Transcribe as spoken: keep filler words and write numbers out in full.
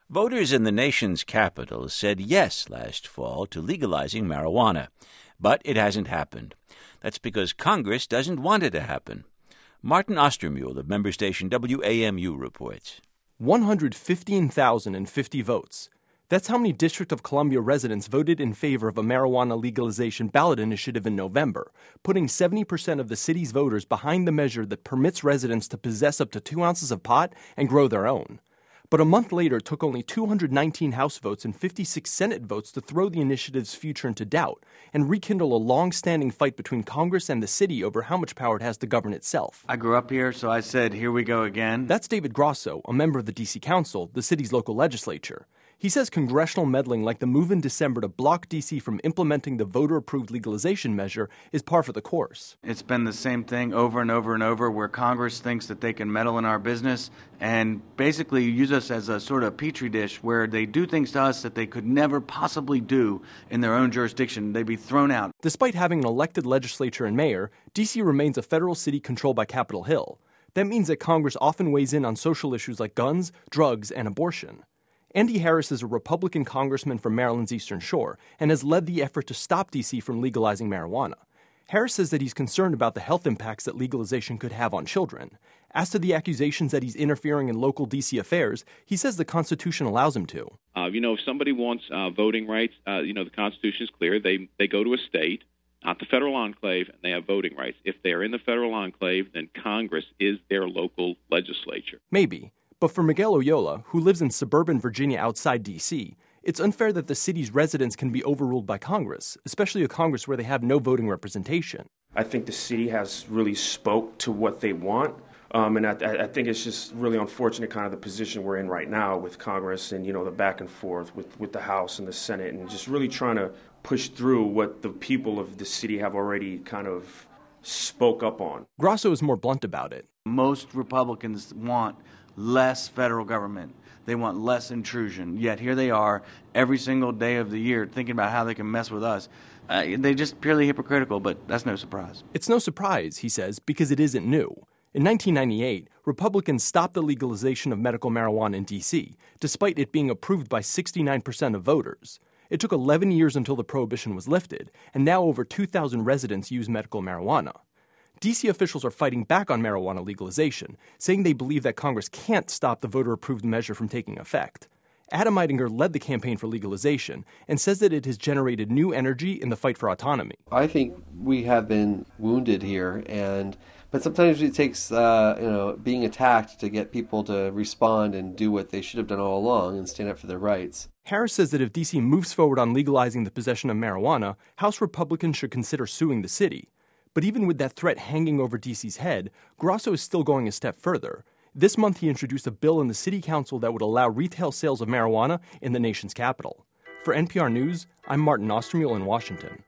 Voters in the nation's capital said yes last fall to legalizing marijuana, but it hasn't happened. That's because Congress doesn't want it to happen. Martin Ostermuhle of member station W A M U reports. one hundred fifteen thousand fifty votes. That's how many District of Columbia residents voted in favor of a marijuana legalization ballot initiative in November, putting seventy percent of the city's voters behind the measure that permits residents to possess up to two ounces of pot and grow their own. But a month later, it took only two hundred nineteen House votes and fifty-six Senate votes to throw the initiative's future into doubt and rekindle a long-standing fight between Congress and the city over how much power it has to govern itself. I grew up here, so I said, here we go again. That's David Grosso, a member of the D C Council, the city's local legislature. He says congressional meddling like the move in December to block D C from implementing the voter-approved legalization measure is par for the course. It's been the same thing over and over and over where Congress thinks that they can meddle in our business and basically use us as a sort of petri dish where they do things to us that they could never possibly do in their own jurisdiction. They'd be thrown out. Despite having an elected legislature and mayor, D C remains a federal city controlled by Capitol Hill. That means that Congress often weighs in on social issues like guns, drugs, and abortion. Andy Harris is a Republican congressman from Maryland's Eastern Shore and has led the effort to stop D C from legalizing marijuana. Harris says that he's concerned about the health impacts that legalization could have on children. As to the accusations that he's interfering in local D C affairs, he says the Constitution allows him to. Uh, you know, if somebody wants uh, voting rights, uh, you know, the Constitution is clear. They they go to a state, not the federal enclave, and they have voting rights. If they're in the federal enclave, then Congress is their local legislature. Maybe. But for Miguel Oyola, who lives in suburban Virginia outside D C, it's unfair that the city's residents can be overruled by Congress, especially a Congress where they have no voting representation. I think the city has really spoke to what they want, um, and I, I think it's just really unfortunate kind of the position we're in right now with Congress and, you know, the back and forth with, with the House and the Senate and just really trying to push through what the people of the city have already kind of spoke up on. Grosso is more blunt about it. Most Republicans want less federal government. They want less intrusion. Yet here they are every single day of the year thinking about how they can mess with us. Uh, they're just purely hypocritical, but that's no surprise. It's no surprise, he says, because it isn't new. In nineteen ninety-eight, Republicans stopped the legalization of medical marijuana in D C, despite it being approved by sixty-nine percent of voters. It took eleven years until the prohibition was lifted, and now over two thousand residents use medical marijuana. D C officials are fighting back on marijuana legalization, saying they believe that Congress can't stop the voter-approved measure from taking effect. Adam Eidinger led the campaign for legalization and says that it has generated new energy in the fight for autonomy. I think we have been wounded here, and but sometimes it takes uh, you know being attacked to get people to respond and do what they should have done all along and stand up for their rights. Harris says that if D C moves forward on legalizing the possession of marijuana, House Republicans should consider suing the city. But even with that threat hanging over D C's head, Grosso is still going a step further. This month, he introduced a bill in the city council that would allow retail sales of marijuana in the nation's capital. For N P R News, I'm Martin Ostermuhle in Washington.